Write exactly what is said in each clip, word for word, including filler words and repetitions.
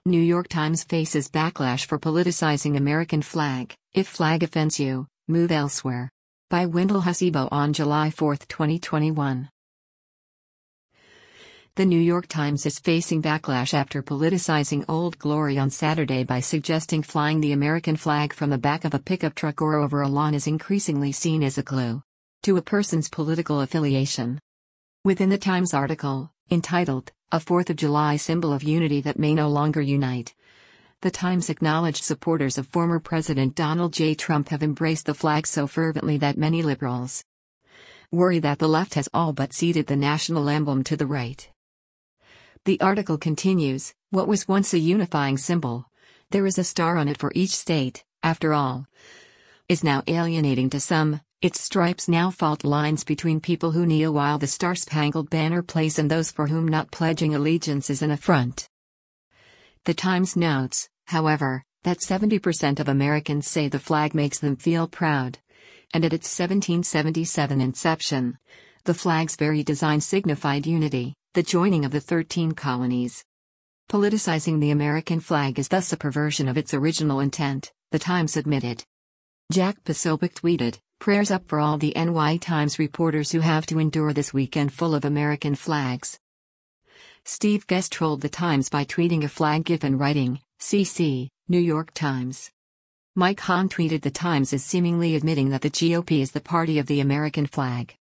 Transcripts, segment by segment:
New York Times faces backlash for politicizing American flag. If flag offends you, move elsewhere. By Wendell Husebo on July fourth, twenty twenty-one. The New York Times is facing backlash after politicizing Old Glory on Saturday by suggesting flying the American flag from the back of a pickup truck or over a lawn is increasingly seen as a clue to a person's political affiliation. Within the Times article, entitled, "A Fourth of July Symbol of Unity That May No Longer Unite," the Times acknowledged supporters of former President Donald J. Trump have embraced the flag so fervently that many liberals worry that the left has all but ceded the national emblem to the right. The article continues, "What was once a unifying symbol, there is a star on it for each state, after all, is now alienating to some. Its stripes now fault lines between people who kneel while the Star-Spangled Banner plays and those for whom not pledging allegiance is an affront." The Times notes, however, that seventy percent of Americans say the flag makes them feel proud, and at its seventeen seventy-seven inception, the flag's very design signified unity, the joining of the thirteen colonies. Politicizing the American flag is thus a perversion of its original intent, the Times admitted. Jack Posobiec tweeted, "Prayers up for all the N Y Times reporters who have to endure this weekend full of American flags." Steve Guest trolled the Times by tweeting a flag gif and writing, C C, New York Times. Mike Hahn tweeted the Times as seemingly admitting that the G O P is the party of the American flag.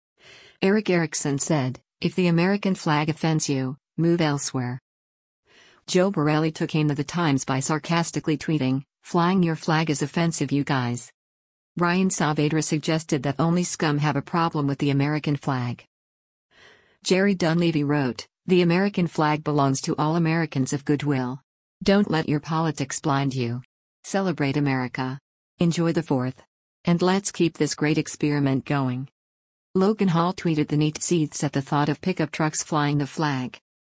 Eric Erickson said, "If the American flag offends you, move elsewhere." Joe Borelli took aim at the Times by sarcastically tweeting, "Flying your flag is offensive, you guys." Brian Saavedra suggested that only scum have a problem with the American flag. Jerry Dunleavy wrote, "The American flag belongs to all Americans of goodwill. Don't let your politics blind you. Celebrate America. Enjoy the fourth. And let's keep this great experiment going." Logan Hall tweeted, "The neat seethes at the thought of pickup trucks flying the flag."